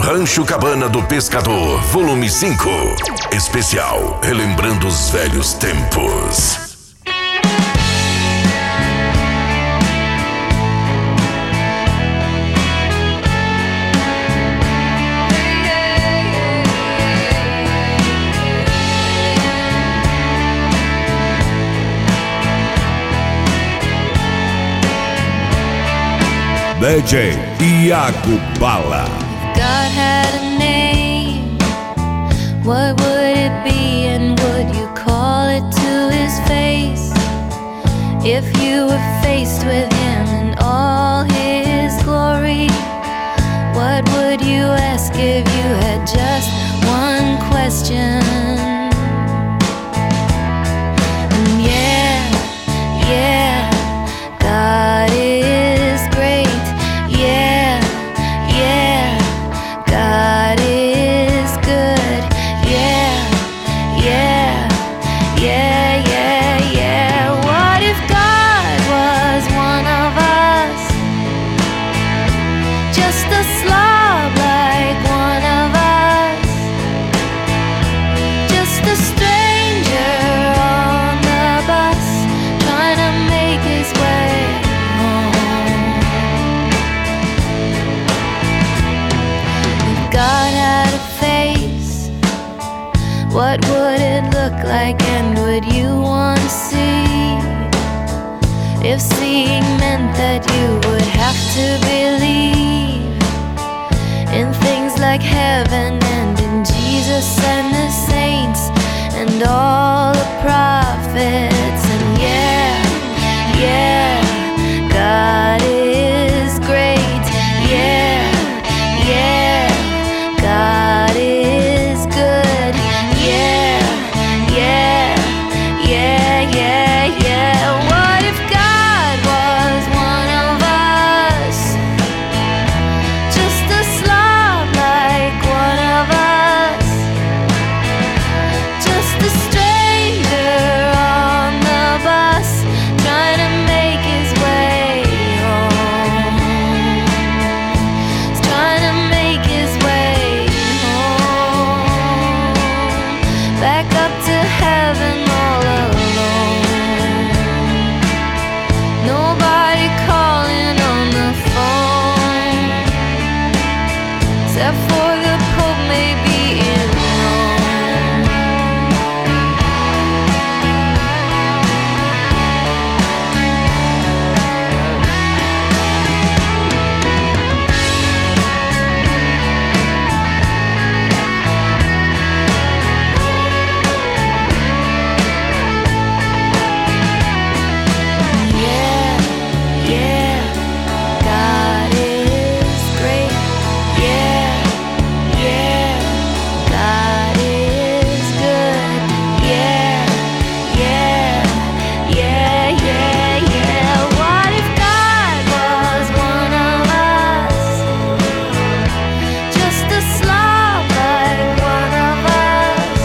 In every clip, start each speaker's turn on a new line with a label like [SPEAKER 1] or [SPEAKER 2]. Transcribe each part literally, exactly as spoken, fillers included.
[SPEAKER 1] Rancho Cabana do Pescador, volume cinco. Especial, relembrando os velhos tempos.
[SPEAKER 2] D J Iago Bala.
[SPEAKER 3] God had a name, what would it be, and would you call it to his face? If you were faced with him in all his glory, what would you ask if you had just one question? And yeah, yeah, God is great. Yeah, yeah, God is good. Yeah, yeah, yeah, yeah, yeah. What if God was one of us? Just a slob like one of us. Just a stranger on the bus, trying to make his way home. God had a face, what would it look like, and would you want to see? If seeing meant that you would have to believe in things like heaven and in Jesus and the saints and all the prophets. And yeah, yeah, God is great. Yeah, yeah, God is good. Yeah, yeah, yeah, yeah, yeah. What if God was one of us? Just a slob like one of us. Just a stranger on the bus, trying to make his way home. He's trying to make his way home. Back up to heaven all alone. Nobody calling on the phone, except for the Pope maybe in Rome. Yeah, yeah, God is great. Yeah, yeah, God is good. Yeah, yeah, yeah, yeah, yeah. What if God was one of us? Just a slob like one of us.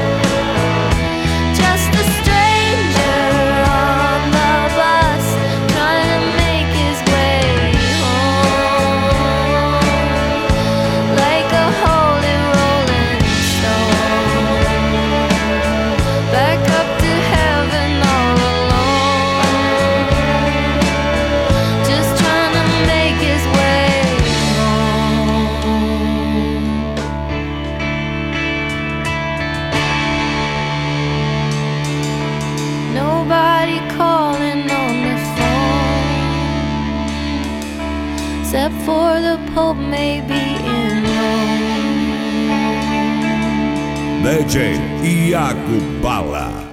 [SPEAKER 3] Just a stranger on the bus, trying to make his way home. Like a holy rolling stone, back up to heaven all alone. Just trying to make his way home. Nobody calling on the phone, except for the Pope maybe in Rome.
[SPEAKER 2] D J Iago Bala.